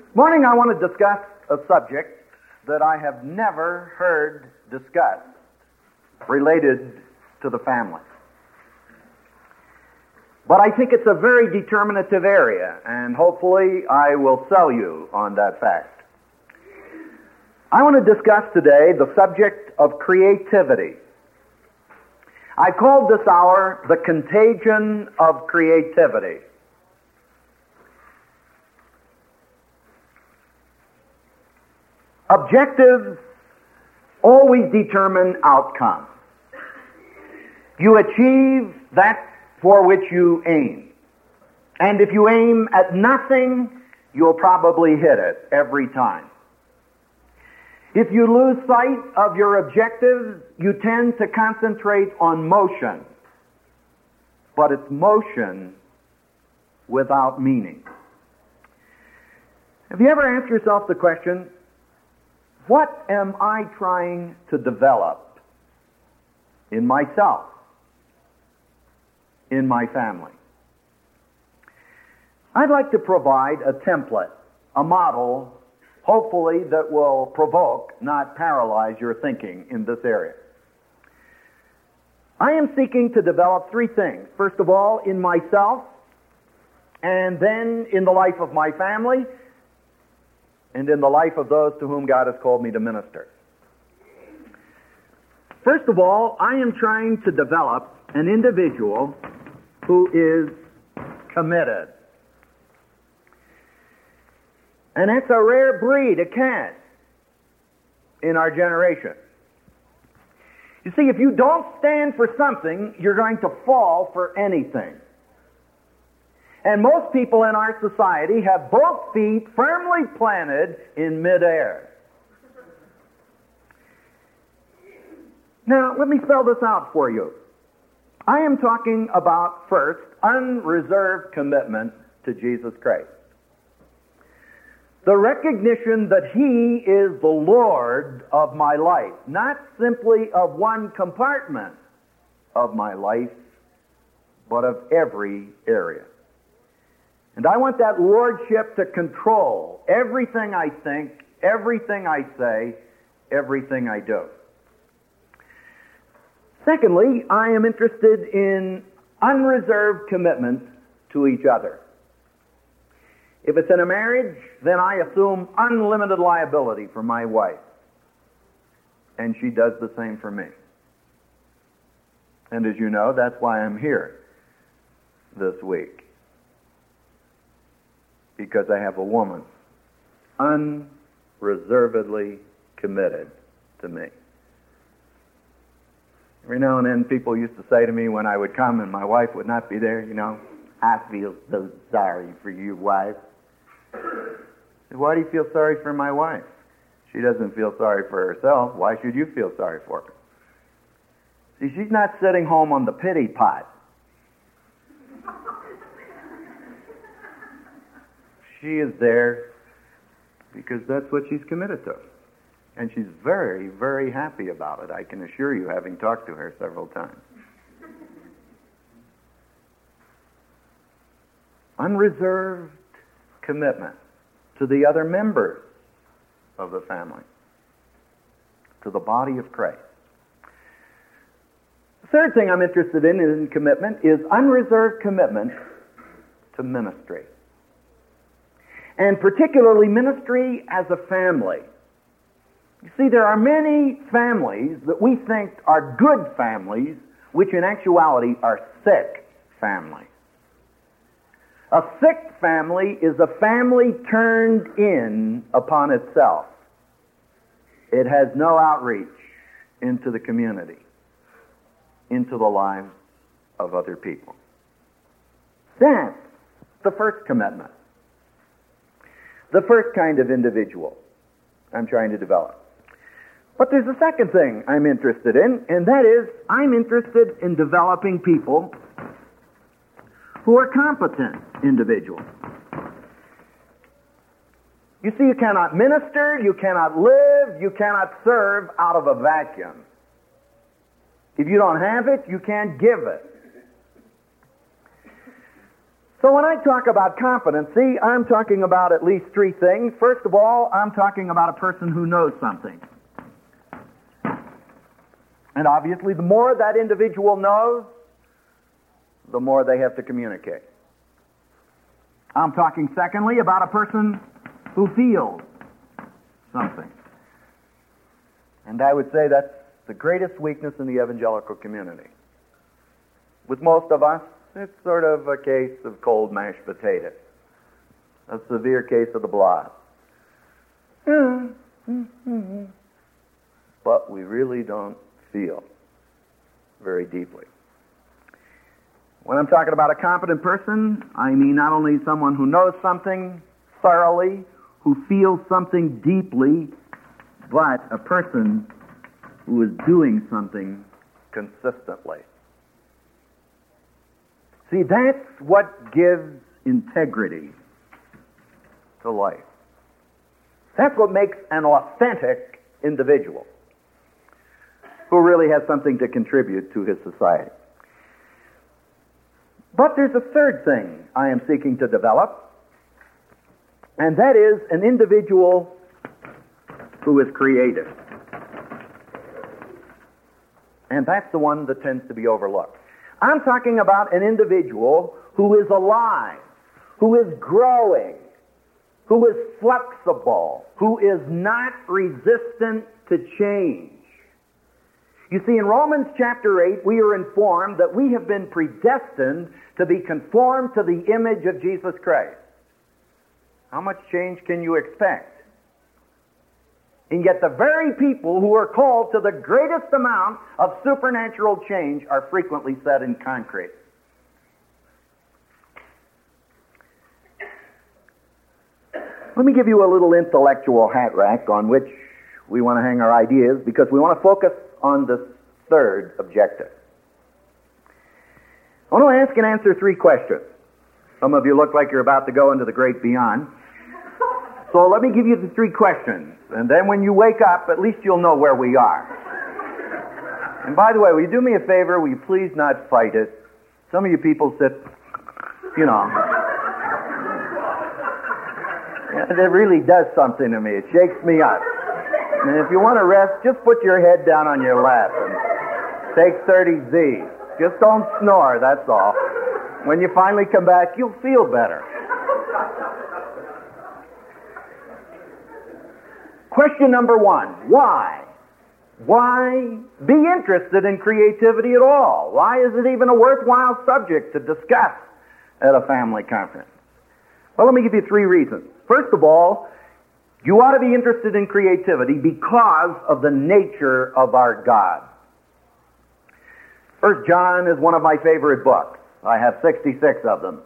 Morning, I want to discuss a subject that I have never heard discussed related to the family. But I think it's a very determinative area, and hopefully I will sell you on that fact. I want to discuss today the subject of creativity. I called this hour the contagion of creativity. Objectives always determine outcome. You achieve that for which you aim. And if you aim at nothing, you'll probably hit it every time. If you lose sight of your objectives, you tend to concentrate on motion. But it's motion without meaning. Have you ever asked yourself the question, what am I trying to develop in myself, in my family? I'd like to provide a template, a model, hopefully that will provoke, not paralyze your thinking in this area. I am seeking to develop three things. First of all, in myself, and then in the life of my family, and in the life of those to whom God has called me to minister. First of all, I am trying to develop an individual who is committed. And that's a rare breed of cat in our generation. You see, if you don't stand for something, you're going to fall for anything. And most people in our society have both feet firmly planted in midair. Now, let me spell this out for you. I am talking about, first, unreserved commitment to Jesus Christ. The recognition that He is the Lord of my life, not simply of one compartment of my life, but of every area. And I want that lordship to control everything I think, everything I say, everything I do. Secondly, I am interested in unreserved commitment to each other. If it's in a marriage, then I assume unlimited liability for my wife. And she does the same for me. And as you know, that's why I'm here this week. Because I have a woman unreservedly committed to me. Every now and then people used to say to me when I would come and my wife would not be there, I feel so sorry for you, wife. I said, why do you feel sorry for my wife? She doesn't feel sorry for herself. Why should you feel sorry for her? See, she's not sitting home on the pity pot. She is there because that's what she's committed to. And she's very, very happy about it, I can assure you, having talked to her several times. Unreserved commitment to the other members of the family, to the body of Christ. The third thing I'm interested in commitment is unreserved commitment to ministry. And particularly ministry as a family. You see, there are many families that we think are good families, which in actuality are sick families. A sick family is a family turned in upon itself. It has no outreach into the community, into the lives of other people. That's the first commitment. The first kind of individual I'm trying to develop. But there's a second thing I'm interested in, and that is I'm interested in developing people who are competent individuals. You see, you cannot minister, you cannot live, you cannot serve out of a vacuum. If you don't have it, you can't give it. So when I talk about competency, I'm talking about at least three things. First of all, I'm talking about a person who knows something. And obviously, the more that individual knows, the more they have to communicate. I'm talking, secondly, about a person who feels something. And I would say that's the greatest weakness in the evangelical community. With most of us, it's sort of a case of cold mashed potatoes, a severe case of the blob. But we really don't feel very deeply. When I'm talking about a competent person, I mean not only someone who knows something thoroughly, who feels something deeply, but a person who is doing something consistently. See, that's what gives integrity to life. That's what makes an authentic individual who really has something to contribute to his society. But there's a third thing I am seeking to develop, and that is an individual who is creative. And that's the one that tends to be overlooked. I'm talking about an individual who is alive, who is growing, who is flexible, who is not resistant to change. You see, in Romans chapter 8, we are informed that we have been predestined to be conformed to the image of Jesus Christ. How much change can you expect? And yet the very people who are called to the greatest amount of supernatural change are frequently set in concrete. Let me give you a little intellectual hat rack on which we want to hang our ideas, because we want to focus on the third objective. I want to ask and answer three questions. Some of you look like you're about to go into the great beyond. So let me give you the three questions, and then when you wake up, at least you'll know where we are. And by the way, will you do me a favor? Will you please not fight it? Some of you people sit, it really does something to me. It shakes me up. And if you want to rest, just put your head down on your lap and take 30 Z's. Just don't snore, that's all. When you finally come back, you'll feel better. Question number one, why? Why be interested in creativity at all? Why is it even a worthwhile subject to discuss at a family conference? Well, let me give you three reasons. First of all, you ought to be interested in creativity because of the nature of our God. 1 John is one of my favorite books. I have 66 of them.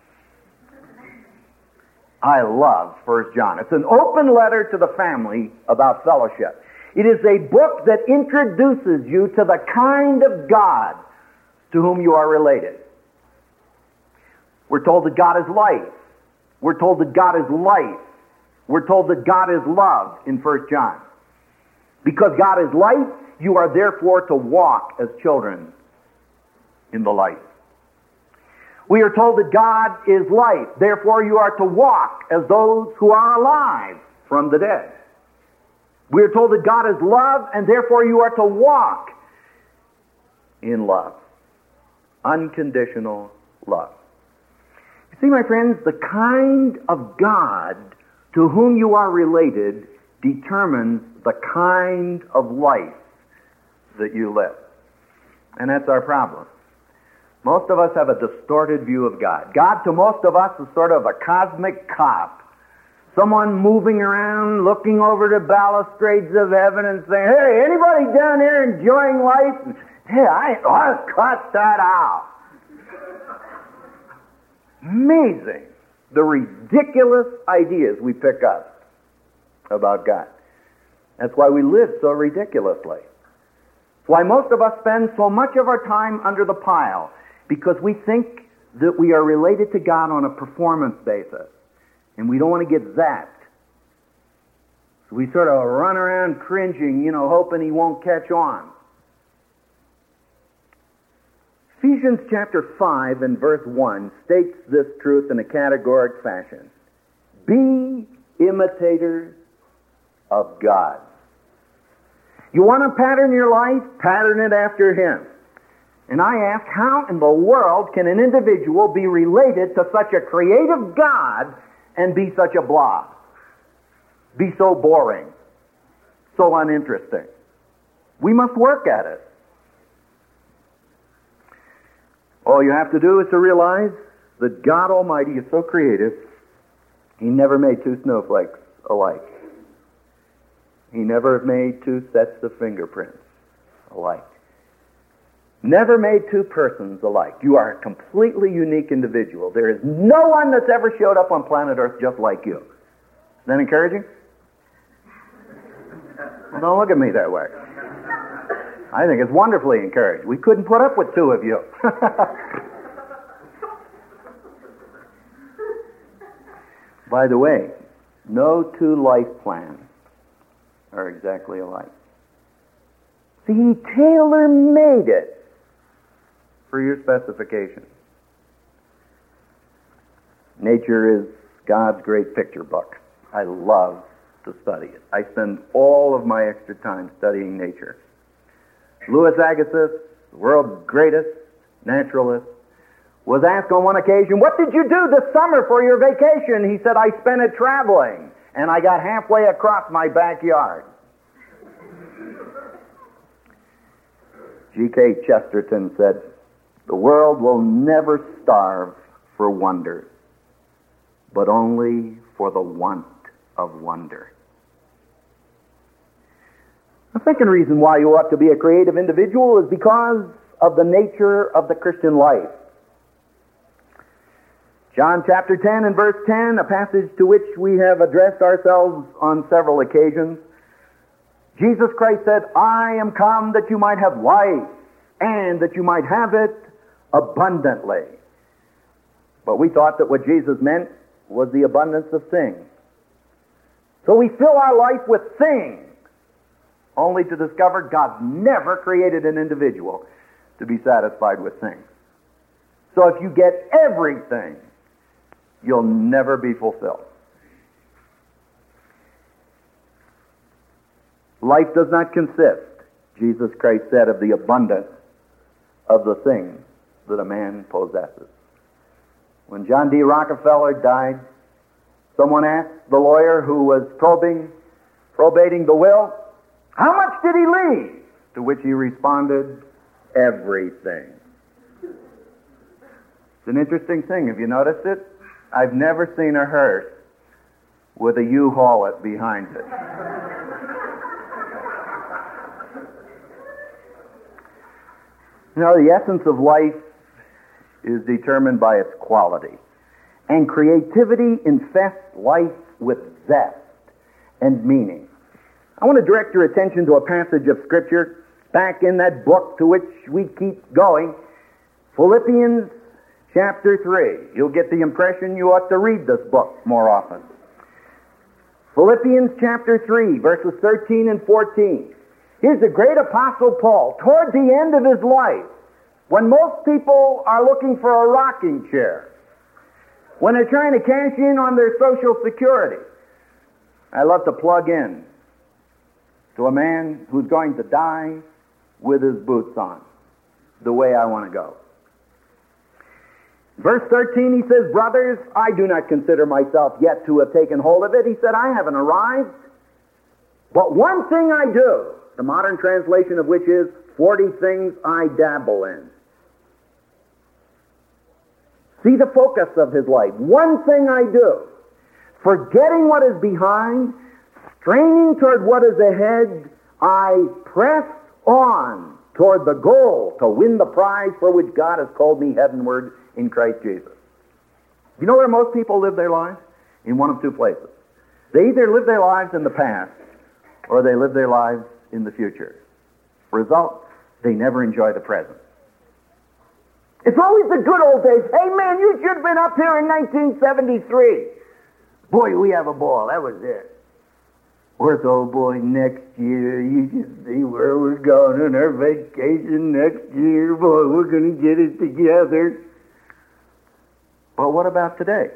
I love 1 John. It's an open letter to the family about fellowship. It is a book that introduces you to the kind of God to whom you are related. We're told that God is light. We're told that God is life. We're told that God is love in 1 John. Because God is light, you are therefore to walk as children in the light. We are told that God is light, therefore you are to walk as those who are alive from the dead. We are told that God is love, and therefore you are to walk in love. Unconditional love. You see, my friends, the kind of God to whom you are related determines the kind of life that you live. And that's our problem. Most of us have a distorted view of God. God, to most of us, is sort of a cosmic cop. Someone moving around, looking over the balustrades of heaven and saying, hey, anybody down there enjoying life? Hey, I ought to cut that out. Amazing, the ridiculous ideas we pick up about God. That's why we live so ridiculously. That's why most of us spend so much of our time under the pile, because we think that we are related to God on a performance basis, and we don't want to get zapped. So we sort of run around cringing, hoping He won't catch on. Ephesians chapter 5 and verse 1 states this truth in a categoric fashion. Be imitators of God. You want to pattern your life? Pattern it after Him. And I ask, how in the world can an individual be related to such a creative God and be such a blob? Be so boring, so uninteresting. We must work at it. All you have to do is to realize that God Almighty is so creative, He never made two snowflakes alike. He never made two sets of fingerprints alike. Never made two persons alike. You are a completely unique individual. There is no one that's ever showed up on planet Earth just like you. Is that encouraging? Well, don't look at me that way. I think it's wonderfully encouraging. We couldn't put up with two of you. By the way, no two life plans are exactly alike. See, He tailor-made it for your specifications. Nature is God's great picture book. I love to study it. I spend all of my extra time studying nature. Louis Agassiz, the world's greatest naturalist, was asked on one occasion, "What did you do this summer for your vacation?" He said, "I spent it traveling, and I got halfway across my backyard." G.K. Chesterton said, "The world will never starve for wonder, but only for the want of wonder." The second reason why you ought to be a creative individual is because of the nature of the Christian life. John chapter 10 and verse 10, a passage to which we have addressed ourselves on several occasions. Jesus Christ said, "I am come that you might have life, and that you might have it abundantly." But we thought that what Jesus meant was the abundance of things. So we fill our life with things, only to discover God never created an individual to be satisfied with things. So if you get everything, you'll never be fulfilled. Life does not consist, Jesus Christ said, of the abundance of the things that a man possesses. When John D. Rockefeller died, someone asked the lawyer who was probating the will, "How much did he leave?" To which he responded, "Everything." It's an interesting thing. Have you noticed it? I've never seen a hearse with a U-Haul behind it. You know, the essence of life is determined by its quality. And creativity infests life with zest and meaning. I want to direct your attention to a passage of Scripture back in that book to which we keep going, Philippians chapter 3. You'll get the impression you ought to read this book more often. Philippians chapter 3, verses 13 and 14. Here's the great apostle Paul, toward the end of his life, when most people are looking for a rocking chair, when they're trying to cash in on their Social Security. I love to plug in to a man who's going to die with his boots on, the way I want to go. Verse 13, he says, "Brothers, I do not consider myself yet to have taken hold of it." He said, "I haven't arrived. But one thing I do," the modern translation of which is, 40 things I dabble in. See the focus of his life. One thing I do, forgetting what is behind, straining toward what is ahead, I press on toward the goal to win the prize for which God has called me heavenward in Christ Jesus. You know where most people live their lives? In one of two places. They either live their lives in the past or they live their lives in the future. Result, they never enjoy the present. It's always the good old days. "Hey man, you should have been up here in 1973. Boy, we have a ball. That was it." Where's old boy next year? You should see where we're going on our vacation next year. Boy, we're going to get it together. Well, what about today?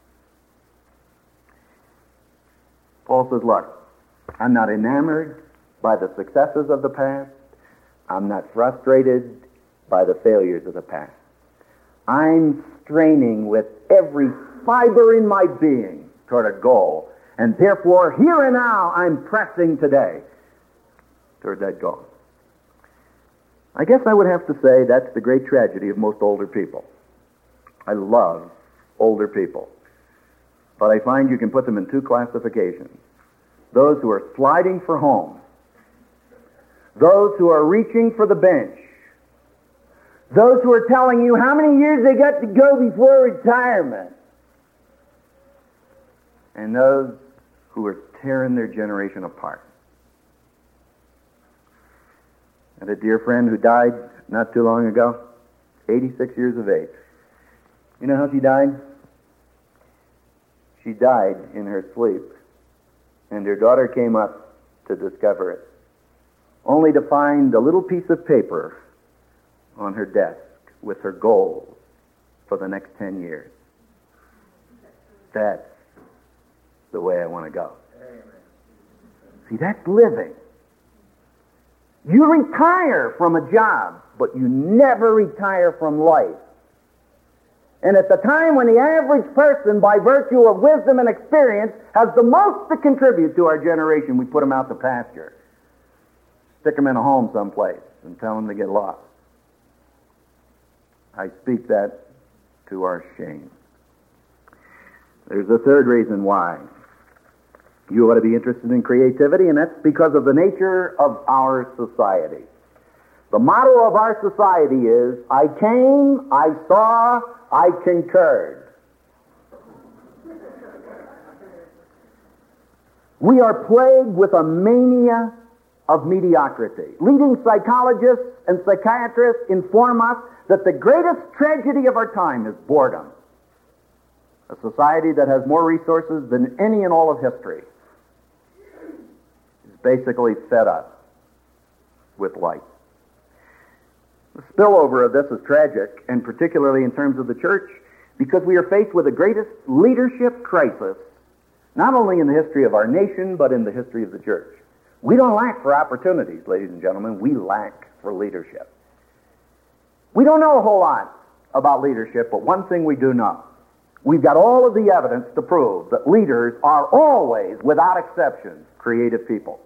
Paul says, look, I'm not enamored by the successes of the past. I'm not frustrated by the failures of the past. I'm straining with every fiber in my being toward a goal. And therefore, here and now, I'm pressing today toward that goal. I guess I would have to say that's the great tragedy of most older people. I love older people. But I find you can put them in two classifications. Those who are sliding for home. Those who are reaching for the bench. Those who are telling you how many years they got to go before retirement. And those who are tearing their generation apart. I had a dear friend who died not too long ago, 86 years of age. You know how she died? She died in her sleep, and her daughter came up to discover it, only to find a little piece of paper on her desk with her goals for the next 10 years. That's the way I want to go. See, that's living. You retire from a job, but you never retire from life. And at the time when the average person, by virtue of wisdom and experience, has the most to contribute to our generation, we put them out to pasture. Stick them in a home someplace and tell them to get lost. I speak that to our shame. There's a third reason why you ought to be interested in creativity, and that's because of the nature of our society. The motto of our society is, I came, I saw, I concurred. We are plagued with a mania of mediocrity. Leading psychologists and psychiatrists inform us that the greatest tragedy of our time is boredom. A society that has more resources than any in all of history is basically fed up with life. The spillover of this is tragic, and particularly in terms of the church, because we are faced with the greatest leadership crisis, not only in the history of our nation, but in the history of the church. We don't lack for opportunities, ladies and gentlemen. We lack for leadership. We don't know a whole lot about leadership, but one thing we do know. We've got all of the evidence to prove that leaders are always, without exception, creative people.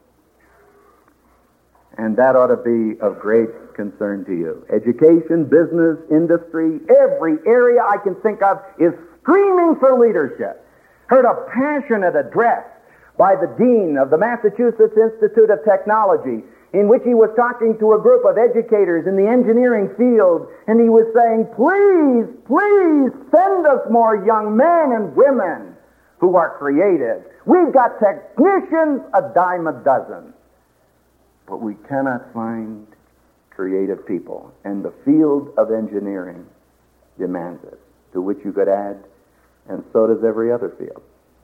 And that ought to be of great concern to you. Education, business, industry, every area I can think of is screaming for leadership. Heard a passionate address by the dean of the Massachusetts Institute of Technology, in which he was talking to a group of educators in the engineering field, and he was saying, please, please send us more young men and women who are creative. We've got technicians a dime a dozen, but we cannot find creative people, and the field of engineering demands it, to which you could add, and so does every other field.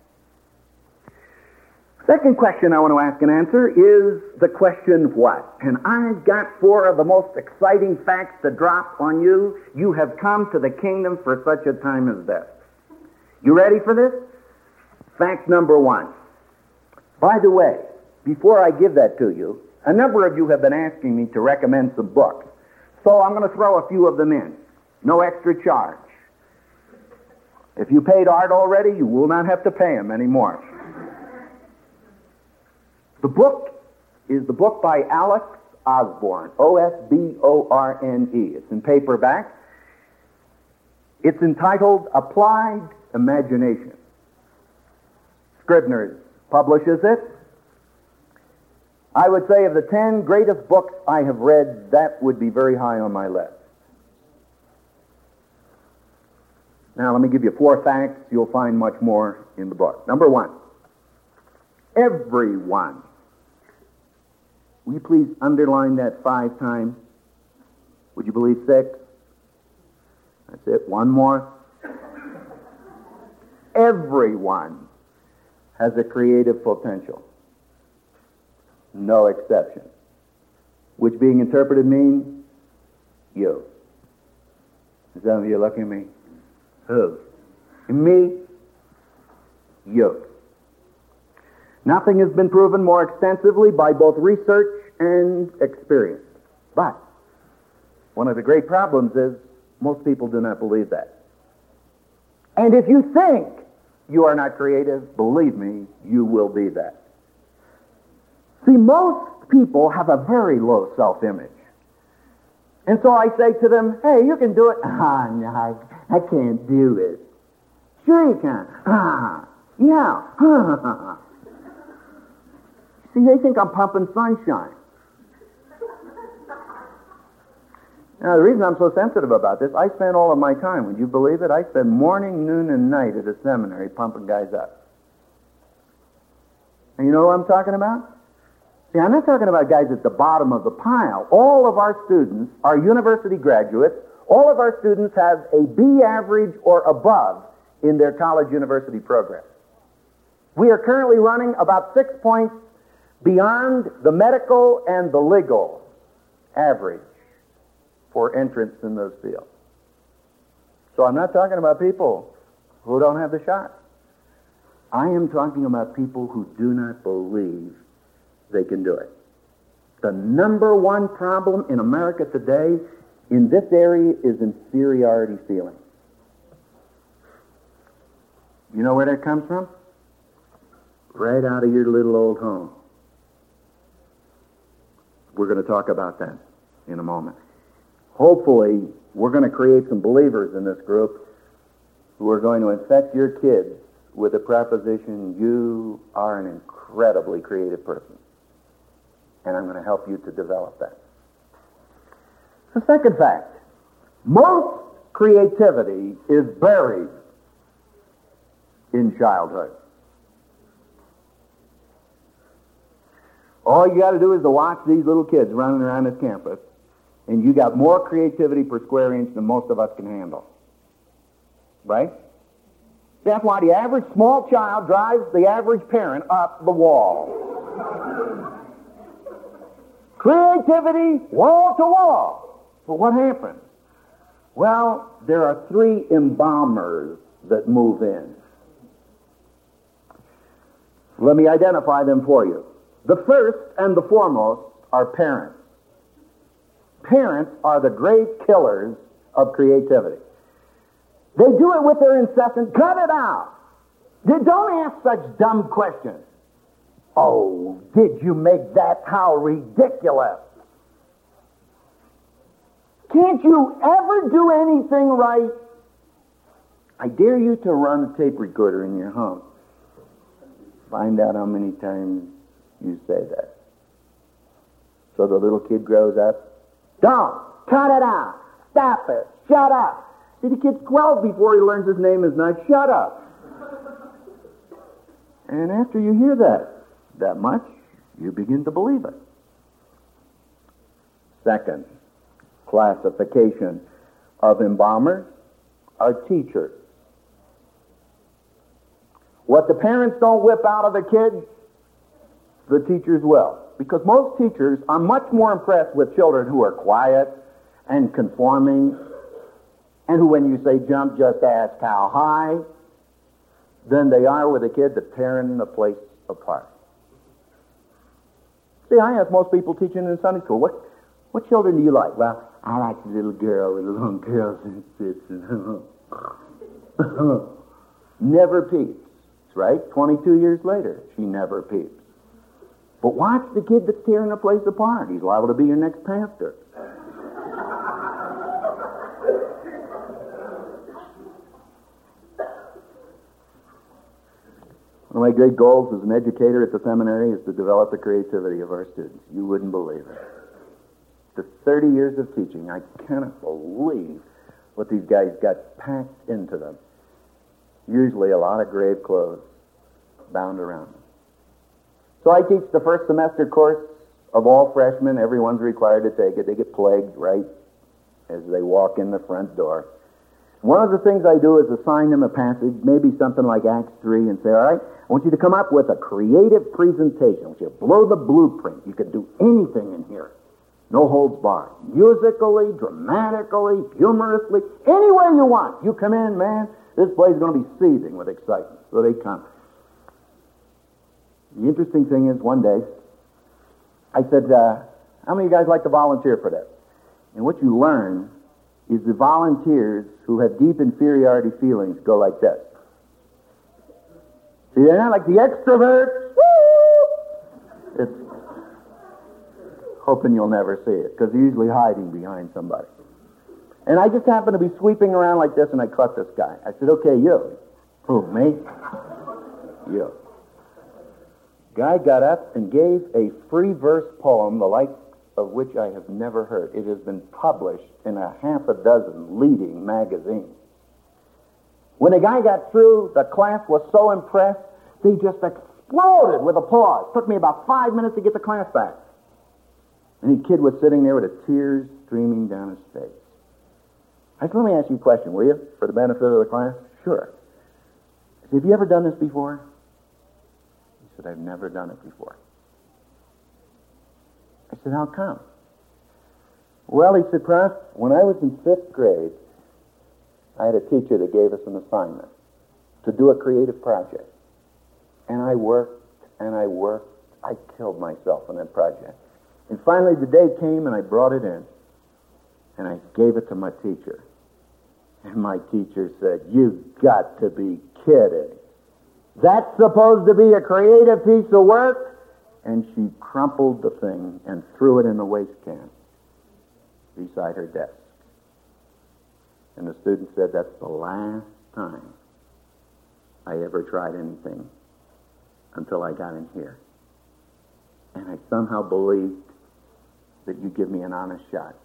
Second question I want to ask and answer is the question, what? And I've got four of the most exciting facts to drop on you. You have come to the kingdom for such a time as this. You ready for this? Fact number one. By the way, before I give that to you, a number of you have been asking me to recommend some books. So I'm going to throw a few of them in. No extra charge. If you paid Art already, you will not have to pay him anymore. The book is the book by Alex Osborne, Osborne. It's in paperback. It's entitled Applied Imagination. Scribner's publishes it. I would say of the 10 greatest books I have read, that would be very high on my list. Now, let me give you 4 facts. You'll find much more in the book. Number 1, everyone. Will you please underline that 5 times? Would you believe 6? That's it. 1 more. Everyone has a creative potential. no exception. Which being interpreted means you. Some of you look at me. Who? Me? You. Nothing has been proven more extensively by both research and experience. But one of the great problems is most people do not believe that. And if you think you are not creative, believe me, you will be that. See, most people have a very low self-image. And so I say to them, hey, you can do it. Ah, no, I can't do it. Sure you can. Ah, yeah. See, they think I'm pumping sunshine. Now, the reason I'm so sensitive about this, I spend all of my time, would you believe it? I spend morning, noon, and night at a seminary pumping guys up. And you know what I'm talking about? See, I'm not talking about guys at the bottom of the pile. All of our students are university graduates. All of our students have a B average or above in their college university program. We are currently running about 6 points beyond the medical and the legal average for entrance in those fields. So I'm not talking about people who don't have the shot. I am talking about people who do not believe they can do it. The number one problem in America today in this area is inferiority feeling. You know where that comes from? Right out of your little old home. We're going to talk about that in a moment. Hopefully, we're going to create some believers in this group who are going to infect your kids with the proposition, you are an incredibly creative person. And I'm going to help you to develop that. The second fact, most creativity is buried in childhood. All you got to do is to watch these little kids running around this campus, and you got more creativity per square inch than most of us can handle. Right? That's why the average small child drives the average parent up the wall. Creativity, wall to wall. But what happens? Well, there are 3 embalmers that move in. Let me identify them for you. The first and the foremost are parents. Parents are the great killers of creativity. They do it with their incessant, cut it out. Don't ask such dumb questions. Oh, did you make that? How ridiculous. Can't you ever do anything right? I dare you to run a tape recorder in your home. Find out how many times you say that. So the little kid grows up. Don't! Cut it out! Stop it! Shut up! See, the kid's 12 before he learns his name is not shut up. And after you hear that much, you begin to believe it. Second classification of embalmers are teachers. What the parents don't whip out of the kids, the teachers will. Because most teachers are much more impressed with children who are quiet and conforming, and who, when you say jump, just ask how high, than they are with a kid that's tearing the place apart. See, I ask most people teaching in Sunday school, what children do you like? Well, I like the little girl with the long curls and sits and never peeps. Right? 22 years later, she never peeps. But watch the kid that's tearing the place apart. He's liable to be your next pastor. One of my great goals as an educator at the seminary is to develop the creativity of our students. You wouldn't believe it. After 30 years of teaching, I cannot believe what these guys got packed into them. Usually a lot of grave clothes bound around them. So I teach the first semester course of all freshmen. Everyone's required to take it. They get plagued right as they walk in the front door One of the things I do is assign them a passage, maybe something like Acts 3, and say, all right, I want you to come up with a creative presentation. I want you to blow the blueprint. You can do anything in here. No holds barred. Musically, dramatically, humorously, any way you want. You come in, man, this place is going to be seething with excitement. So they come. The interesting thing is, one day, I said, how many of you guys like to volunteer for this? And what you learn is the volunteers who have deep inferiority feelings go like this. See, they're not like the extroverts. Woo! It's hoping you'll never see it, because they're usually hiding behind somebody. And I just happened to be sweeping around like this, and I caught this guy. I said, okay, you. Who, me? You. Guy got up and gave a free verse poem, the like of which I have never heard. It has been published in a half a dozen leading magazines. When the guy got through, the class was so impressed, they just exploded with applause. Took me about 5 minutes to get the class back. And the kid was sitting there with the tears streaming down his face. I said, let me ask you a question, will you, for the benefit of the class? Sure. I said, have you ever done this before? He said, I've never done it before. I said, how come? Well, he said, Prof, when I was in 5th grade, I had a teacher that gave us an assignment to do a creative project. And I worked, and I worked. I killed myself on that project. And finally the day came, and I brought it in, and I gave it to my teacher. And my teacher said, you've got to be kidding. That's supposed to be a creative piece of work? And she crumpled the thing and threw it in the waste can beside her desk. And the student said, that's the last time I ever tried anything until I got in here. And I somehow believed that you'd give me an honest shot.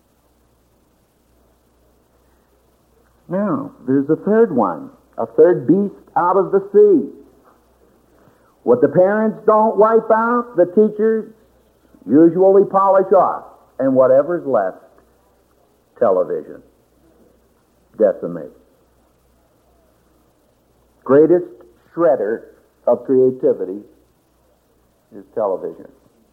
Now, there's a third one, a third beast out of the sea. What the parents don't wipe out, the teachers usually polish off. And whatever's left, television decimates. Greatest shredder of creativity is television.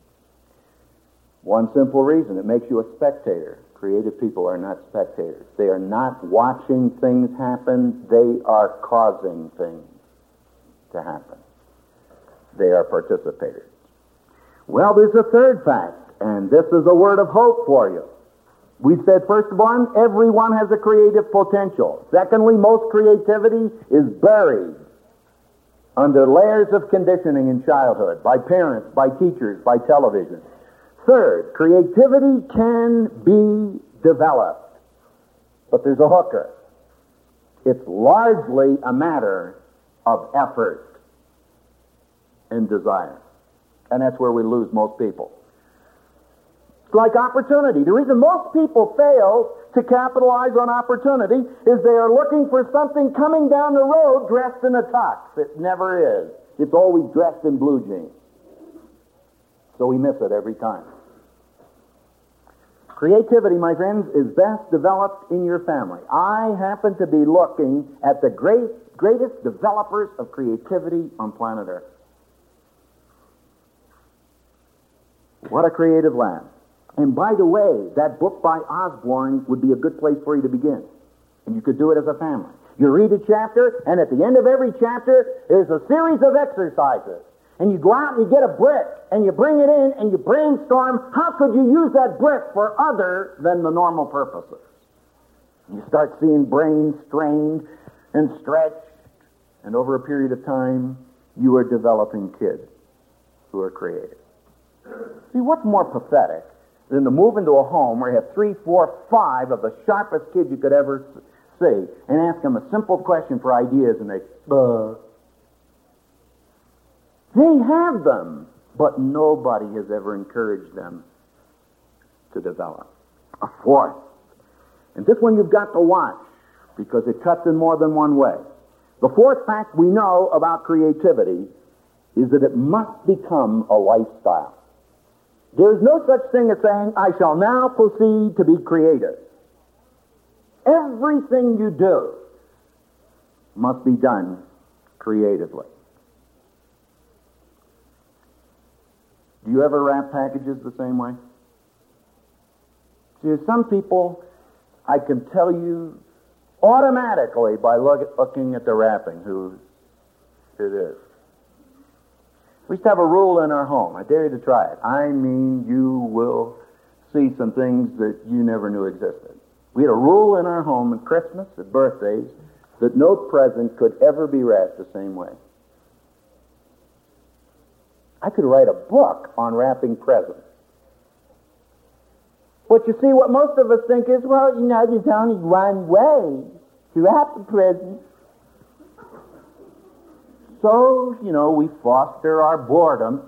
One simple reason, it makes you a spectator. Creative people are not spectators. They are not watching things happen. They are causing things to happen. They are participators. Well, there's a third fact, and this is a word of hope for you. We said, first of all, everyone has a creative potential. Secondly, most creativity is buried under layers of conditioning in childhood, by parents, by teachers, by television. Third, creativity can be developed, but there's a hooker. It's largely a matter of effort and desire. And that's where we lose most people. It's like opportunity. The reason most people fail to capitalize on opportunity is they are looking for something coming down the road dressed in a tux. It never is. It's always dressed in blue jeans. So we miss it every time. Creativity, my friends, is best developed in your family. I happen to be looking at the greatest developers of creativity on planet Earth. What a creative lab. And by the way, that book by Osborne would be a good place for you to begin. And you could do it as a family. You read a chapter, and at the end of every chapter, there's a series of exercises. And you go out and you get a brick, and you bring it in, and you brainstorm, how could you use that brick for other than the normal purposes? You start seeing brains strained and stretched, and over a period of time, you are developing kids who are creative. See, what's more pathetic than to move into a home where you have 3, 4, 5 of the sharpest kids you could ever see and ask them a simple question for ideas and they have them, but nobody has ever encouraged them to develop. A fourth. And this one you've got to watch because it cuts in more than one way. The fourth fact we know about creativity is that it must become a lifestyle. There's no such thing as saying, I shall now proceed to be creative. Everything you do must be done creatively. Do you ever wrap packages the same way? See, some people, I can tell you automatically by looking at the wrapping who it is. We used to have a rule in our home. I dare you to try it. I mean, you will see some things that you never knew existed. We had a rule in our home at Christmas, at birthdays, that no present could ever be wrapped the same way. I could write a book on wrapping presents. But you see, what most of us think is, well, you know, there's only one way to wrap a present. So, you know, we foster our boredom.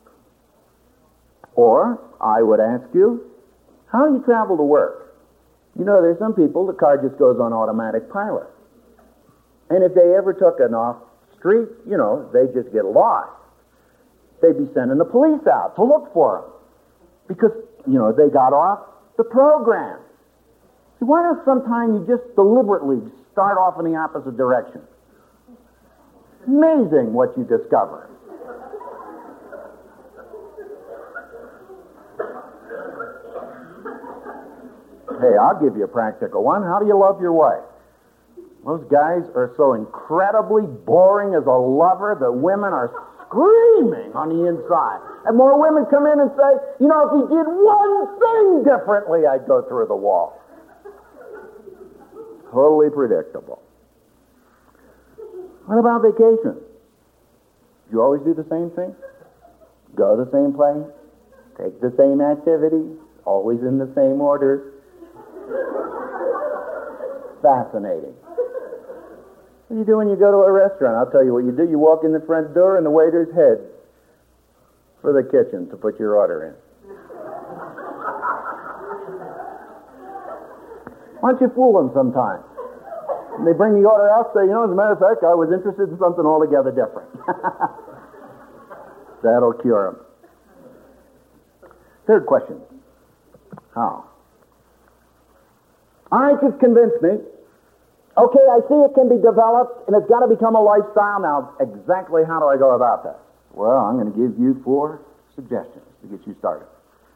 Or, I would ask you, how do you travel to work? You know, there's some people, the car just goes on automatic pilot. And if they ever took an off street, you know, they just get lost. They'd be sending the police out to look for them. Because, you know, they got off the program. See, why don't sometimes you just deliberately start off in the opposite direction? Amazing what you discover. Hey, I'll give you a practical one. How do you love your wife? Those guys are so incredibly boring as a lover that women are screaming on the inside. And more women come in and say, you know, if he did one thing differently, I'd go through the wall. Totally predictable. What about vacation? Do you always do the same thing? Go to the same place? Take the same activities? Always in the same order? Fascinating. What do you do when you go to a restaurant? I'll tell you what you do. You walk in the front door and the waiters head for the kitchen to put your order in. Why don't you fool them sometime? And they bring the order out, say, you know, as a matter of fact, I was interested in something altogether different. That'll cure them. Third question. How? All right, you've convinced me. Okay, I see it can be developed, and it's got to become a lifestyle. Now, exactly how do I go about that? Well, I'm going to give you 4 suggestions to get you started.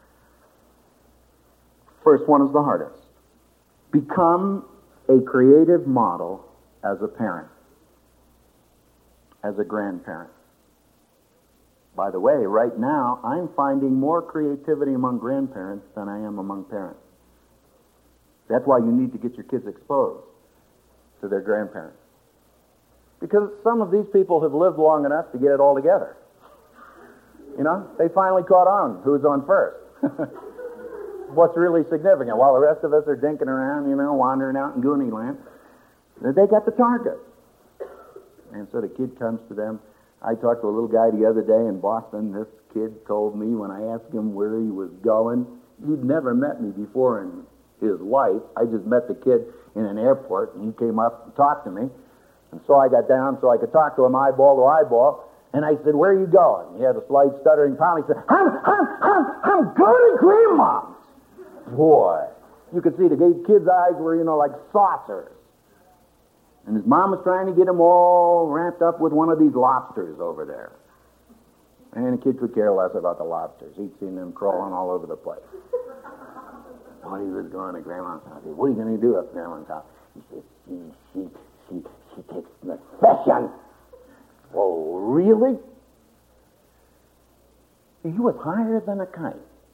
First one is the hardest. Become a creative model as a parent, as a grandparent. By the way, right now, I'm finding more creativity among grandparents than I am among parents. That's why you need to get your kids exposed to their grandparents. Because some of these people have lived long enough to get it all together. You know, they finally caught on who's on first. What's really significant, while the rest of us are dinking around, you know, wandering out in Goonie land, they got the target. And so the kid comes to them. I talked to a little guy the other day in Boston. This kid told me when I asked him where he was going, he'd never met me before in his life. I just met the kid in an airport, and he came up and talked to me. And so I got down so I could talk to him eyeball to eyeball. And I said, where are you going? He had a slight stuttering pound. He said, I'm going to Grandma's. Boy, you could see the kid's eyes were, you know, like saucers. And his mom was trying to get him all wrapped up with one of these lobsters over there. And the kid could care less about the lobsters. He'd seen them crawling all over the place. So he was going to Grandma's house. He said, what are you going to do at Grandma's house? He said, she takes the session. Oh, really? He was higher than a kite.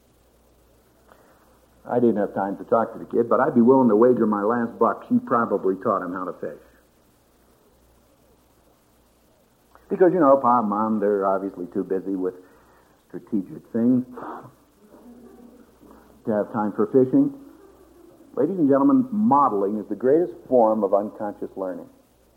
I didn't have time to talk to the kid, but I'd be willing to wager my last buck she probably taught him how to fish. Because, you know, Pa and Mom, they're obviously too busy with strategic things to have time for fishing. Ladies and gentlemen, modeling is the greatest form of unconscious learning.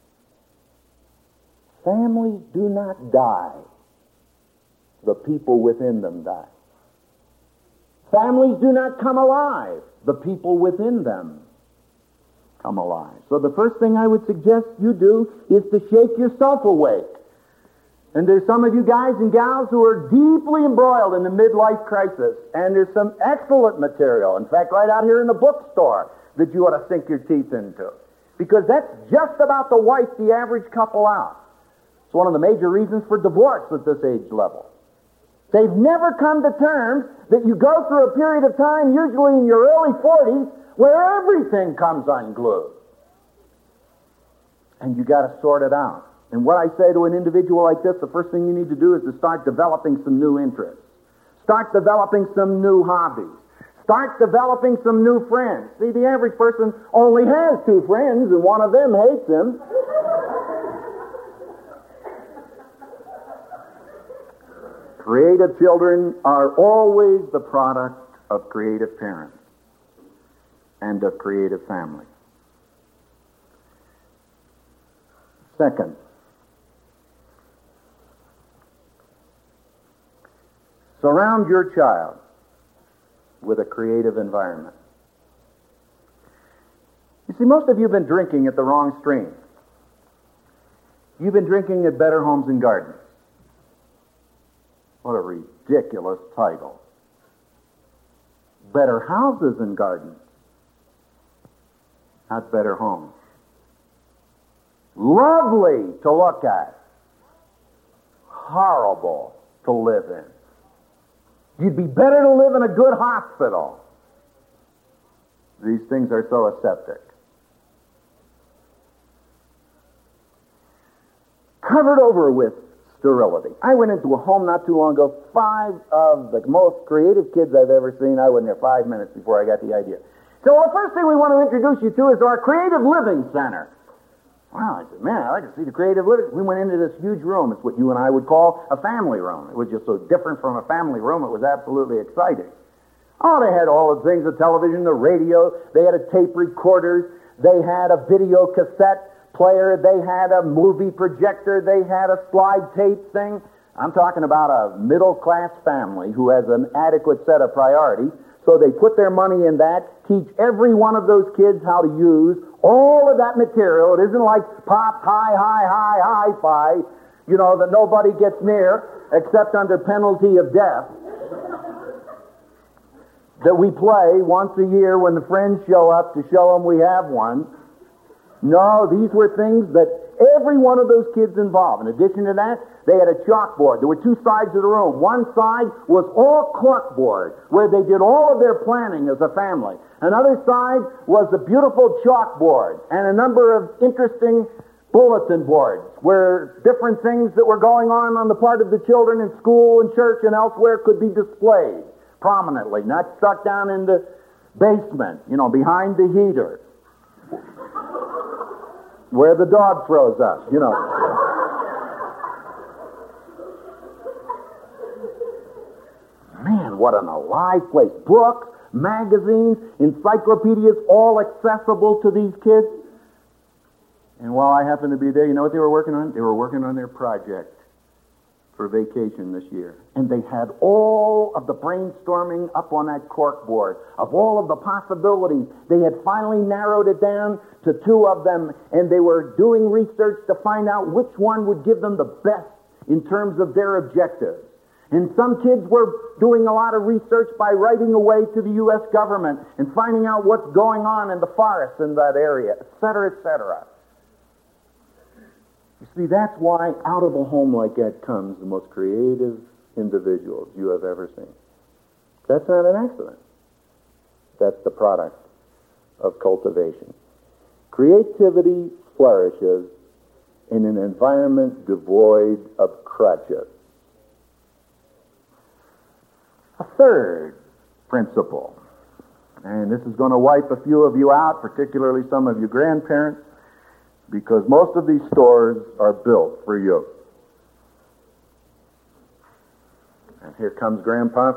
Families do not die. The people within them die. Families do not come alive. The people within them come alive. So the first thing I would suggest you do is to shake yourself awake. And there's some of you guys and gals who are deeply embroiled in the midlife crisis. And there's some excellent material. In fact, right out here in the bookstore, that you ought to sink your teeth into. Because that's just about to wipe the average couple out. It's one of the major reasons for divorce at this age level. They've never come to terms that you go through a period of time, usually in your early 40s, where everything comes unglued. And you got to sort it out. And what I say to an individual like this, the first thing you need to do is to start developing some new interests. Start developing some new hobbies. Start developing some new friends. See, the average person only has 2 friends, and one of them hates him. Creative children are always the product of creative parents and of creative families. Second, surround your child with a creative environment. You see, most of you have been drinking at the wrong stream. You've been drinking at Better Homes and Gardens. What a ridiculous title. Better Houses and Gardens, not Better Homes. Lovely to look at. Horrible to live in. You'd be better to live in a good hospital. These things are so aseptic. Covered over with sterility. I went into a home not too long ago. 5 of the most creative kids I've ever seen. I wasn't there 5 minutes before I got the idea. So the first thing we want to introduce you to is our Creative Living Center. Wow, I said, man, I'd like to see the creative living. We went into this huge room. It's what you and I would call a family room. It was just so different from a family room. It was absolutely exciting. Oh, they had all the things, the television, the radio. They had a tape recorders. They had a video cassette player. They had a movie projector. They had a slide tape thing. I'm talking about a middle-class family who has an adequate set of priorities. So they put their money in that, teach every one of those kids how to use all of that material. It isn't like pop, hi-fi, you know, that nobody gets near except under penalty of death. That we play once a year when the friends show up to show them we have one. No, these were things that every one of those kids involved. In addition to that, they had a chalkboard. There were 2 sides of the room. One side was all corkboard, where they did all of their planning as a family. Another side was a beautiful chalkboard and a number of interesting bulletin boards where different things that were going on the part of the children in school and church and elsewhere could be displayed prominently, not stuck down in the basement, you know, behind the heater, where the dog throws up, you know. Man, what an alive place. Books, magazines, encyclopedias, all accessible to these kids. And while I happened to be there, you know what they were working on? They were working on their project for vacation this year. And they had all of the brainstorming up on that corkboard of all of the possibilities. They had finally narrowed it down to 2 of them, and they were doing research to find out which one would give them the best in terms of their objectives. And some kids were doing a lot of research by writing away to the U.S. government and finding out what's going on in the forests in that area, etc., etc. You see, that's why out of a home like that comes the most creative individuals you have ever seen. That's not an accident. That's the product of cultivation. Creativity flourishes in an environment devoid of crutches. A third principle, and this is going to wipe a few of you out, particularly some of you grandparents, because most of these stores are built for you. And here comes Grandpa.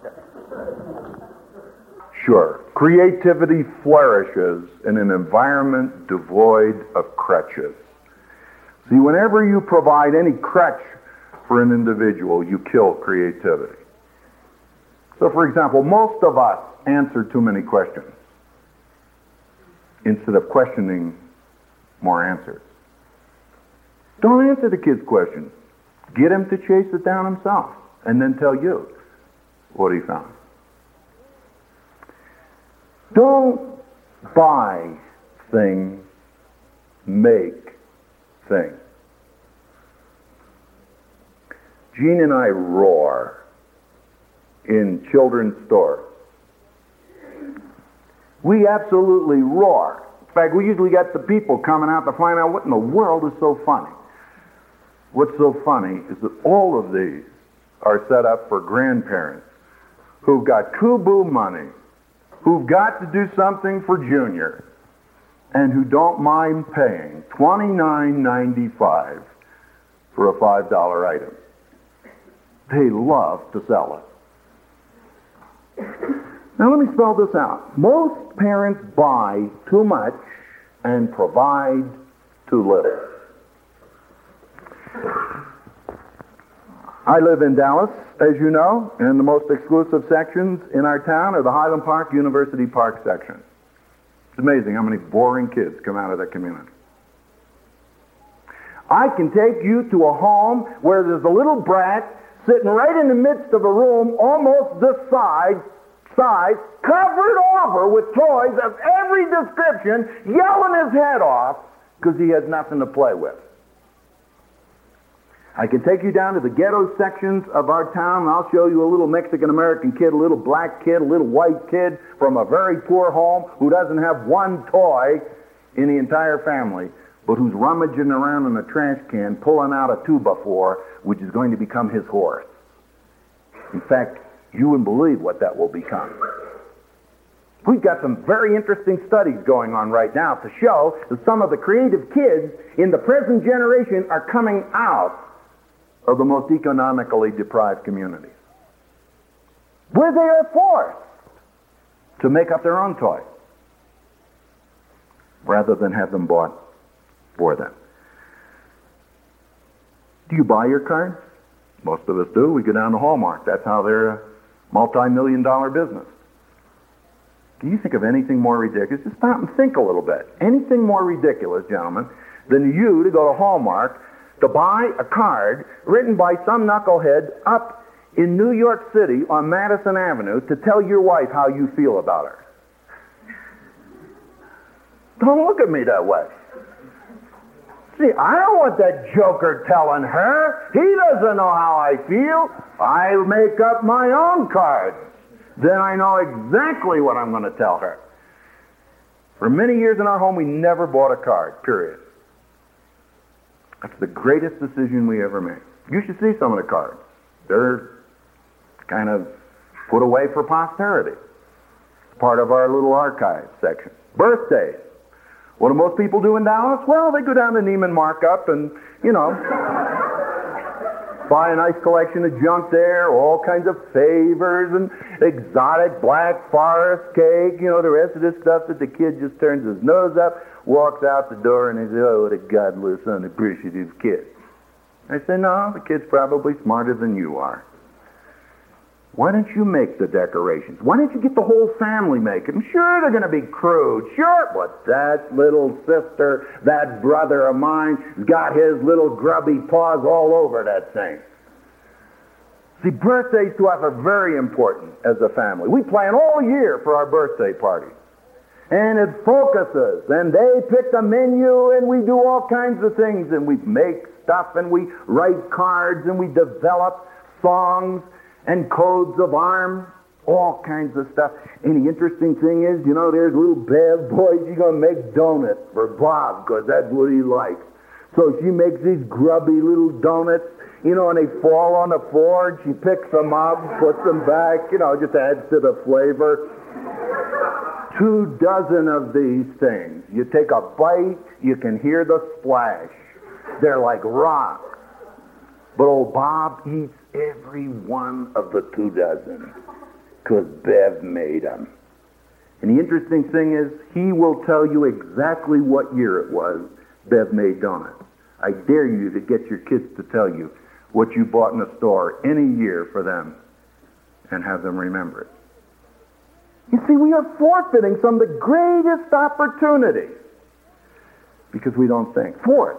Sure. Creativity flourishes in an environment devoid of crutches. See, whenever you provide any crutch for an individual, you kill creativity. So, for example, most of us answer too many questions instead of questioning more answers. Don't answer the kid's questions. Get him to chase it down himself and then tell you what he found. Don't buy things, make things. Gene and I roar in children's stores. We absolutely roar. In fact, we usually get the people coming out to find out what in the world is so funny. What's so funny is that all of these are set up for grandparents who've got kubu money, who've got to do something for Junior, and who don't mind paying $29.95 for a $5 item. They love to sell it. Now let me spell this out. Most parents buy too much and provide too little. I live in Dallas, as you know, and the most exclusive sections in our town are the Highland Park, University Park section. It's amazing how many boring kids come out of that community. I can take you to a home where there's a little brat sitting right in the midst of a room almost this size, covered over with toys of every description, yelling his head off because he has nothing to play with. I can take you down to the ghetto sections of our town, and I'll show you a little Mexican-American kid, a little black kid, a little white kid from a very poor home who doesn't have one toy in the entire family, but who's rummaging around in a trash can, pulling out a 2x4, which is going to become his horse. In fact, you wouldn't believe what that will become. We've got some very interesting studies going on right now to show that some of the creative kids in the present generation are coming out of the most economically deprived communities, where they are forced to make up their own toys rather than have them bought for them. Do you buy your cards? Most of us do. We go down to Hallmark. That's how they're a multi-million-dollar business. Can you think of anything more ridiculous? Just stop and think a little bit. Anything more ridiculous, gentlemen, than you to go to Hallmark to buy a card written by some knucklehead up in New York City on Madison Avenue to tell your wife how you feel about her? Don't look at me that way. See, I don't want that joker telling her. He doesn't know how I feel. I make up my own cards. Then I know exactly what I'm going to tell her. For many years in our home, we never bought a card, period. That's the greatest decision we ever made. You should see some of the cards. They're kind of put away for posterity. It's part of our little archive section. Birthdays. What do most people do in Dallas? Well, they go down to Neiman Markup and, buy a nice collection of junk there, all kinds of favors and exotic black forest cake, the rest of this stuff that the kid just turns his nose up, walks out the door, and he says, "Oh, what a godless, unappreciative kid." I say, "No, the kid's probably smarter than you are. Why don't you make the decorations? Why don't you get the whole family make them? Sure, they're going to be crude. Sure, but that little sister, that brother of mine, has got his little grubby paws all over that thing." See, birthdays to us are very important as a family. We plan all year for our birthday parties. And it focuses, and they pick the menu, and we do all kinds of things, and we make stuff, and we write cards, and we develop songs and codes of arms, all kinds of stuff. And the interesting thing is, there's little Bev, boy, she's going to make donuts for Bob, because that's what he likes. So she makes these grubby little donuts, and they fall on the floor, and she picks them up, puts them back, just adds to the flavor. 24 of these things. You take a bite, you can hear the splash. They're like rocks. But old Bob eats every one of the 24 because Bev made them. And the interesting thing is, he will tell you exactly what year it was Bev made donuts. I dare you to get your kids to tell you what you bought in the store any year for them and have them remember it. You see, we are forfeiting some of the greatest opportunities because we don't think. Fourth,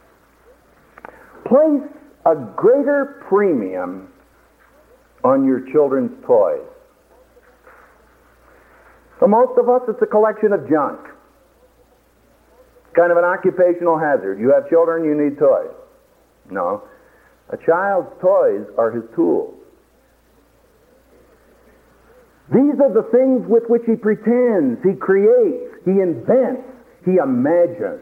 place a greater premium on your children's toys. For most of us, it's a collection of junk. Kind of an occupational hazard. You have children, you need toys. No. A child's toys are his tools. These are the things with which he pretends, he creates, he invents, he imagines.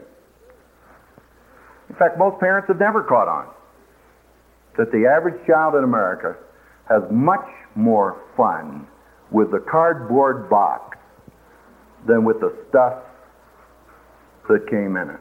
In fact, most parents have never caught on that the average child in America has much more fun with the cardboard box than with the stuff that came in it.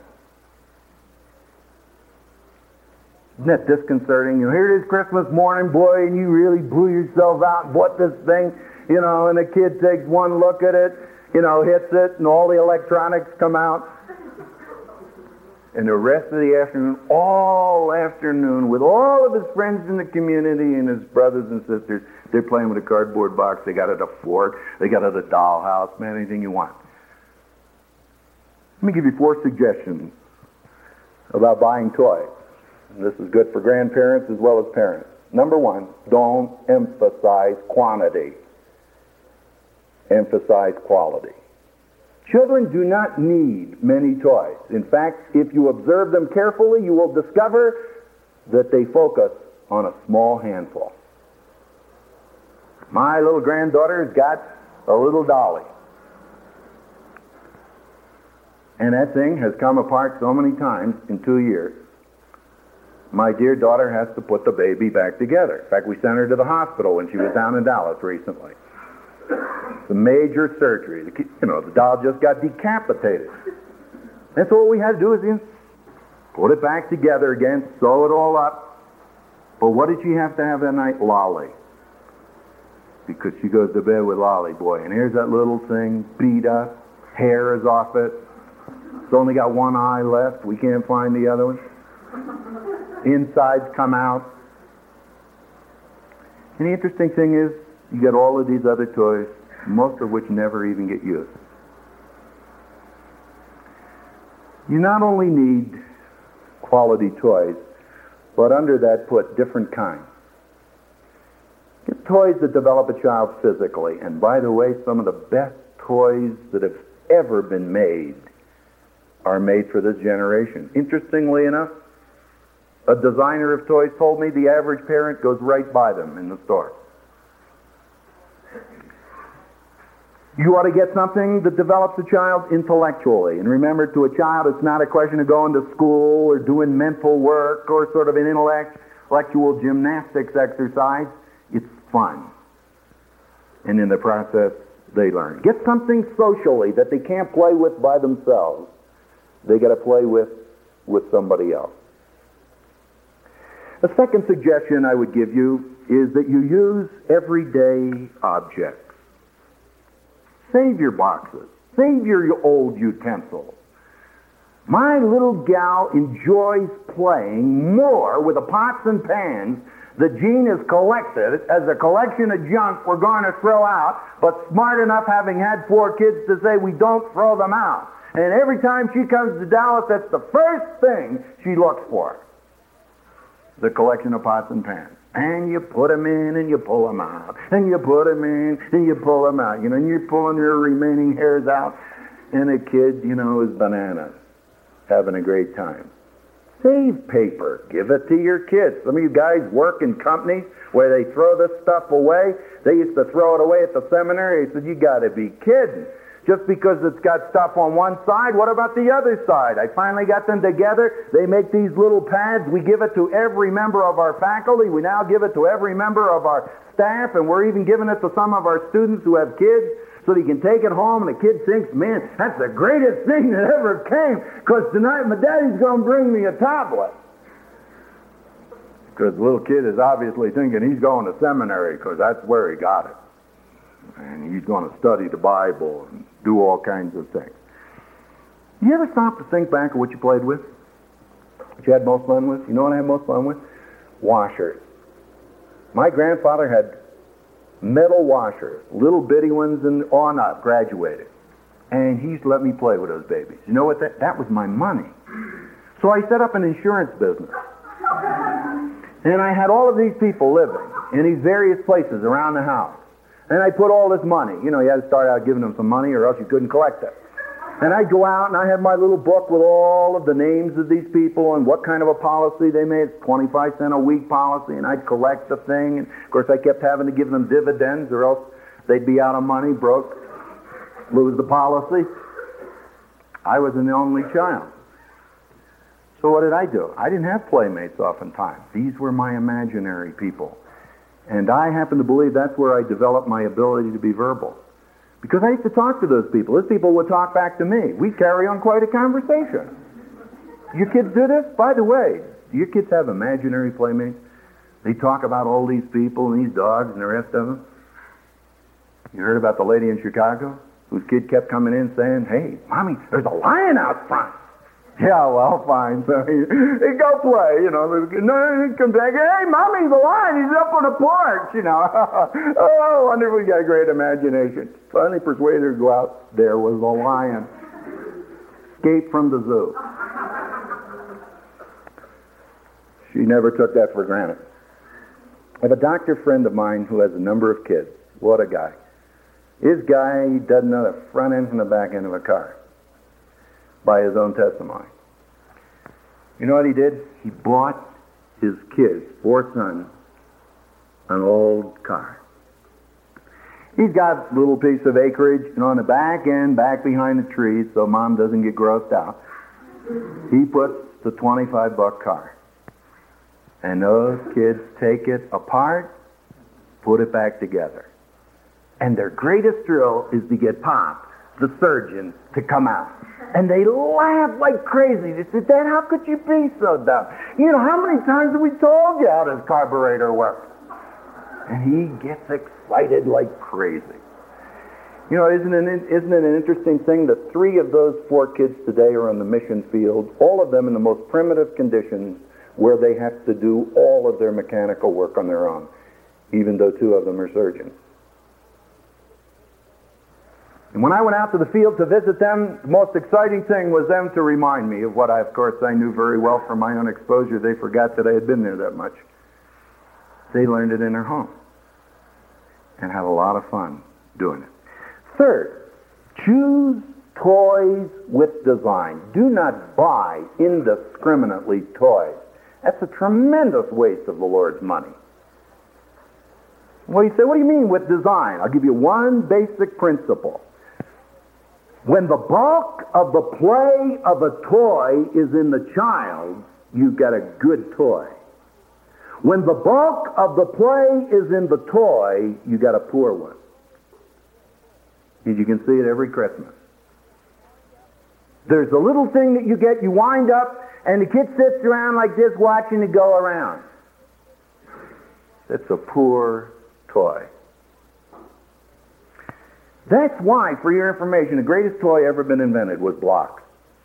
Isn't that disconcerting? Here it is Christmas morning, boy, and you really blew yourself out and bought this thing, and the kid takes one look at it, hits it, and all the electronics come out. And the rest of the afternoon, all afternoon, with all of his friends in the community and his brothers and sisters, they're playing with a cardboard box. They got it a fort. They got it a dollhouse. Man, anything you want. Let me give you 4 suggestions about buying toys. And this is good for grandparents as well as parents. Number 1, don't emphasize quantity. Emphasize quality. Children do not need many toys. In fact, if you observe them carefully, you will discover that they focus on a small handful. My little granddaughter has got a little dolly. And that thing has come apart so many times in 2 years. My dear daughter has to put the baby back together. In fact, we sent her to the hospital when she was down in Dallas recently. It's a major surgery. The doll just got decapitated. And so what we had to do is put it back together again, sew it all up. But what did she have to have that night? Lolly. Because she goes to bed with Lolly, boy. And here's that little thing, beat up. Hair is off it. It's only got one eye left. We can't find the other one. Insides come out. And the interesting thing is, you get all of these other toys, most of which never even get used. You not only need quality toys, but under that put different kinds. Get toys that develop a child physically. And by the way, some of the best toys that have ever been made are made for this generation. Interestingly enough, a designer of toys told me the average parent goes right by them in the store. You ought to get something that develops a child intellectually. And remember, to a child, it's not a question of going to school or doing mental work or sort of an intellectual gymnastics exercise. It's fun. And in the process, they learn. Get something socially that they can't play with by themselves. They got to play with somebody else. A second suggestion I would give you is that you use everyday objects. Save your boxes. Save your old utensils. My little gal enjoys playing more with the pots and pans that Gene has collected as a collection of junk we're going to throw out, but smart enough, having had 4 kids, to say we don't throw them out. And every time she comes to Dallas, that's the first thing she looks for. The collection of pots and pans. And you put them in and you pull them out. And you put them in and you pull them out. And you're pulling your remaining hairs out. And a kid, is bananas. Having a great time. Save paper. Give it to your kids. Some of you guys work in companies where they throw this stuff away. They used to throw it away at the seminary. He said, you got to be kidding. Just because it's got stuff on one side, what about the other side? I finally got them together. They make these little pads. We give it to every member of our faculty. We now give it to every member of our staff, and we're even giving it to some of our students who have kids so they can take it home, and the kid thinks, man, that's the greatest thing that ever came, because tonight my daddy's going to bring me a tablet. Because the little kid is obviously thinking he's going to seminary because that's where he got it. And he's going to study the Bible and do all kinds of things. You ever stop to think back of what you played with? What you had most fun with? You know what I had most fun with? Washers. My grandfather had metal washers, little bitty ones and on up, graduated. And he used to let me play with those babies. You know what? That was my money. So I set up an insurance business. And I had all of these people living in these various places around the house. And I put all this money. You know, you had to start out giving them some money or else you couldn't collect it. And I'd go out and I had my little book with all of the names of these people and what kind of a policy they made. 25 cent a week policy, and I'd collect the thing. And of course I kept having to give them dividends or else they'd be out of money, broke, lose the policy. I was an only child. So what did I do? I didn't have playmates oftentimes. These were my imaginary people. And I happen to believe that's where I developed my ability to be verbal. Because I used to talk to those people. Those people would talk back to me. We'd carry on quite a conversation. You kids do this? By the way, do your kids have imaginary playmates? They talk about all these people and these dogs and the rest of them. You heard about the lady in Chicago whose kid kept coming in saying, "Hey, Mommy, there's a lion out front." Yeah, well, fine. So he go play, you know. No, he comes back. Hey, Mommy, the lion, he's up on the porch, you know. Oh, wonder if we got a great imagination. Finally persuaded her to go out. There was the lion. Escaped from the zoo. She never took that for granted. I have a doctor friend of mine who has a number of kids. What a guy. His guy, he doesn't know the front end from the back end of a car, by his own testimony. You know what he did? He bought his kids, 4 sons, an old car. He's got a little piece of acreage, and on the back end, back behind the trees, so Mom doesn't get grossed out, he puts the $25 car. And those kids take it apart, put it back together. And their greatest thrill is to get Pop, the surgeon, to come out. And they laugh like crazy. They said, "Dad, how could you be so dumb? You know, how many times have we told you how this carburetor works?" And he gets excited like crazy. You know, isn't it an interesting thing that 3 of those 4 kids today are on the mission field, all of them in the most primitive conditions where they have to do all of their mechanical work on their own, even though 2 of them are surgeons. And when I went out to the field to visit them, the most exciting thing was them to remind me of what I knew very well from my own exposure. They forgot that I had been there that much. They learned it in their home and had a lot of fun doing it. Third, choose toys with design. Do not buy indiscriminately toys. That's a tremendous waste of the Lord's money. Well, you say, what do you mean with design? I'll give you one basic principle. When the bulk of the play of a toy is in the child, you've got a good toy. When the bulk of the play is in the toy, you got a poor one. And you can see it every Christmas. There's a little thing that you get, you wind up, and the kid sits around like this watching it go around. It's a poor toy. That's why, for your information, the greatest toy ever been invented was blocks.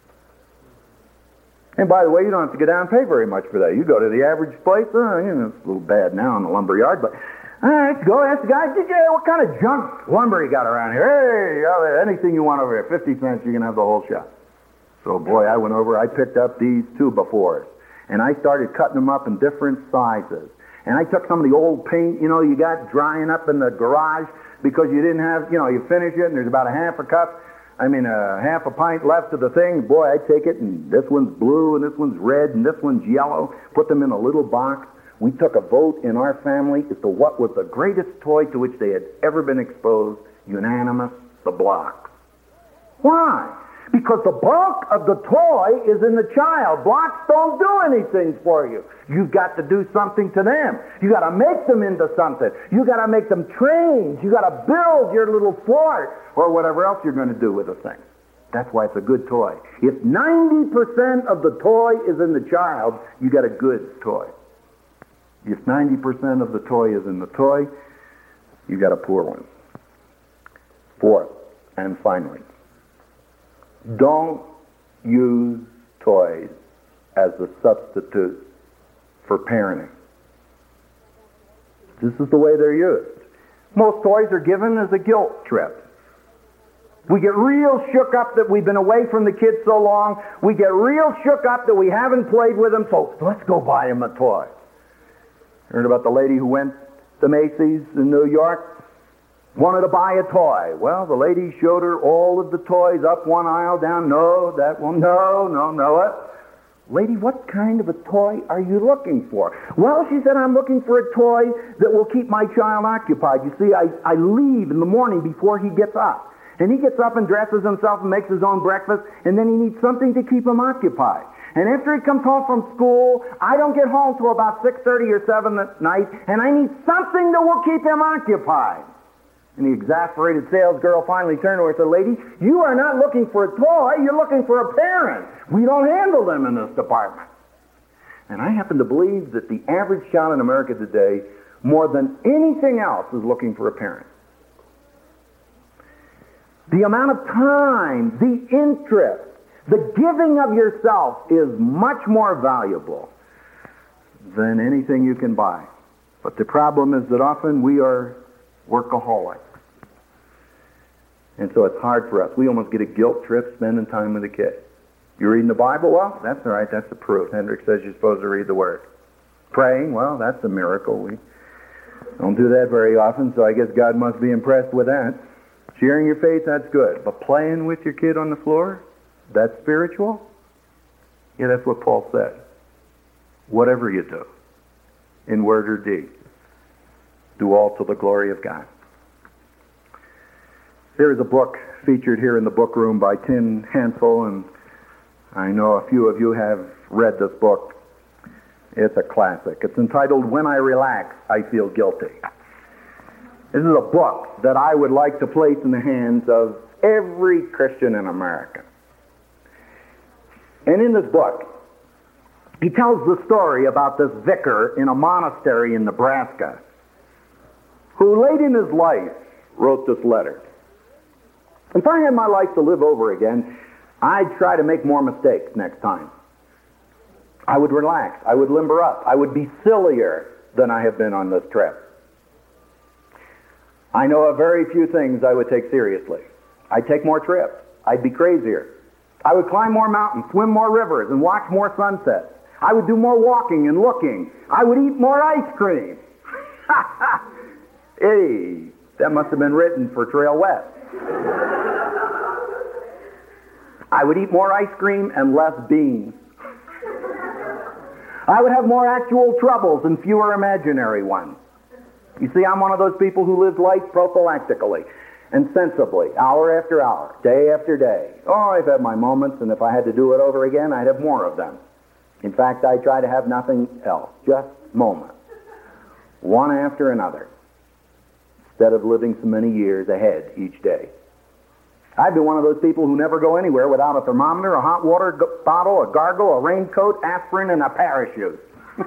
And by the way, you don't have to go down and pay very much for that. You go to the average place, it's a little bad now in the lumber yard, but all right, go ask the guy, what kind of junk lumber you got around here? Hey, anything you want over here, 50 cents, you can have the whole shop. So boy, I went over, I picked up these 2x4s, and I started cutting them up in different sizes. And I took some of the old paint, you got drying up in the garage because you didn't have, you finish it and there's about a half a pint left of the thing. Boy, I take it and this one's blue and this one's red and this one's yellow. Put them in a little box. We took a vote in our family as to what was the greatest toy to which they had ever been exposed. Unanimous, the blocks. Why? Because the bulk of the toy is in the child. Blocks don't do anything for you. You've got to do something to them. You've got to make them into something. You've got to make them trains. You've got to build your little fort or whatever else you're going to do with the thing. That's why it's a good toy. If 90% of the toy is in the child, you got a good toy. If 90% of the toy is in the toy, you got a poor one. Fourth, and finally, don't use toys as a substitute for parenting. This is the way they're used. Most toys are given as a guilt trip. We get real shook up that we've been away from the kids so long. We get real shook up that we haven't played with them, so let's go buy them a toy. Heard about the lady who went to Macy's in New York? wanted to buy a toy. Well, the lady showed her all of the toys up one aisle, down. No, that one. No. Lady, what kind of a toy are you looking for? Well, she said, I'm looking for a toy that will keep my child occupied. You see, I leave in the morning before he gets up. And he gets up and dresses himself and makes his own breakfast, and then he needs something to keep him occupied. And after he comes home from school, I don't get home till about 6:30 or 7 at night, and I need something that will keep him occupied. And the exasperated sales girl finally turned to her and said, lady, you are not looking for a toy, you're looking for a parent. We don't handle them in this department. And I happen to believe that the average child in America today, more than anything else, is looking for a parent. The amount of time, the interest, the giving of yourself is much more valuable than anything you can buy. But the problem is that often we are workaholics. And so it's hard for us. We almost get a guilt trip spending time with a kid. You reading the Bible? Well, that's all right. That's the proof. Hendrick says you're supposed to read the Word. Praying? Well, that's a miracle. We don't do that very often, so I guess God must be impressed with that. Sharing your faith, that's good. But playing with your kid on the floor, that's spiritual? Yeah, that's what Paul said. Whatever you do, in word or deed, do all to the glory of God. There is a book featured here in the book room by Tim Hansel, and I know a few of you have read this book. It's a classic. It's entitled, When I Relax, I Feel Guilty. This is a book that I would like to place in the hands of every Christian in America. And in this book, he tells the story about this vicar in a monastery in Nebraska who late in his life wrote this letter. If I had my life to live over again, I'd try to make more mistakes next time. I would relax. I would limber up. I would be sillier than I have been on this trip. I know of very few things I would take seriously. I'd take more trips. I'd be crazier. I would climb more mountains, swim more rivers, and watch more sunsets. I would do more walking and looking. I would eat more ice cream. Hey, that must have been written for Trail West. I would eat more ice cream and less beans. I would have more actual troubles and fewer imaginary ones. You see, I'm one of those people who lives life prophylactically and sensibly, hour after hour, day after day. Oh, I've had my moments, and if I had to do it over again, I'd have more of them. In fact, I try to have nothing else, just moments, one after another, instead of living so many years ahead each day. I'd be one of those people who never go anywhere without a thermometer, a hot water bottle, a gargle, a raincoat, aspirin, and a parachute.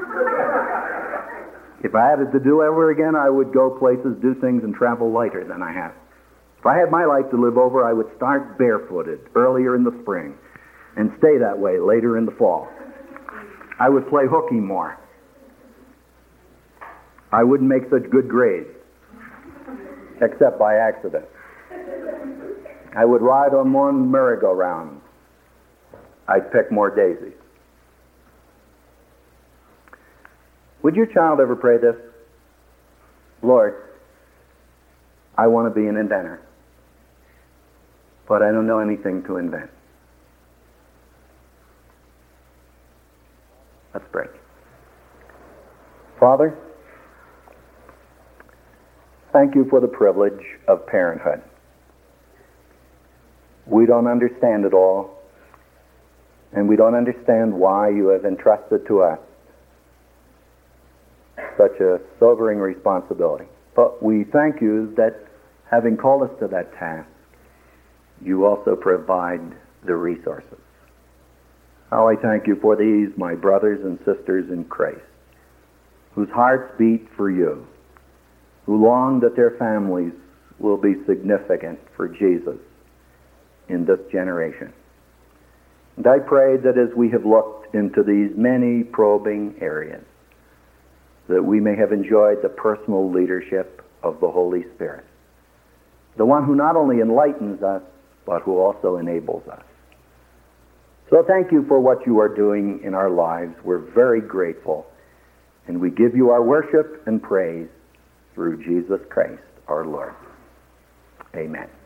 If I had it to do ever again, I would go places, do things, and travel lighter than I have. If I had my life to live over, I would start barefooted earlier in the spring and stay that way later in the fall. I would play hooky more. I wouldn't make such good grades, except by accident. I would ride on more merry-go-rounds. I'd pick more daisies. Would your child ever pray this? Lord, I want to be an inventor, but I don't know anything to invent. Let's pray. Father, thank you for the privilege of parenthood. We don't understand it all, and we don't understand why you have entrusted to us such a sobering responsibility. But we thank you that, having called us to that task, you also provide the resources. How I thank you for these, my brothers and sisters in Christ, whose hearts beat for you, who long that their families will be significant for Jesus in this generation. And I pray that as we have looked into these many probing areas, that we may have enjoyed the personal leadership of the Holy Spirit, the one who not only enlightens us, but who also enables us. So thank you for what you are doing in our lives. We're very grateful, and we give you our worship and praise through Jesus Christ, our Lord. Amen.